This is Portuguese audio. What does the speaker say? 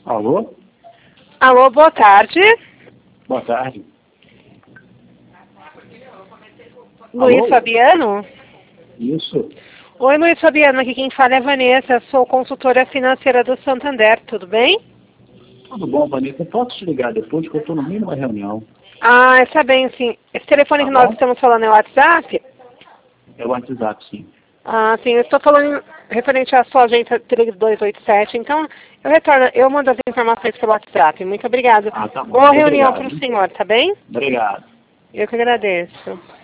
Alô? Alô, boa tarde. Boa tarde. Luiz Alô? Fabiano? Isso. Oi, Luiz Fabiano, aqui quem fala é a Vanessa, sou consultora financeira do Santander, tudo bem? Tudo bom, Vanessa? Posso te ligar depois que eu estou no meio de uma reunião? Ah, está bem, sim. Esse telefone Tá que nós bom? estamos falando é o WhatsApp? É o WhatsApp, sim. Ah, sim, eu estou falando referente à sua agência 3287, então eu mando as informações pelo WhatsApp. Muito obrigado. Ah, tá bom. Boa Muito reunião para obrigado, o hein? senhor, tá bem? Obrigado. Eu que agradeço.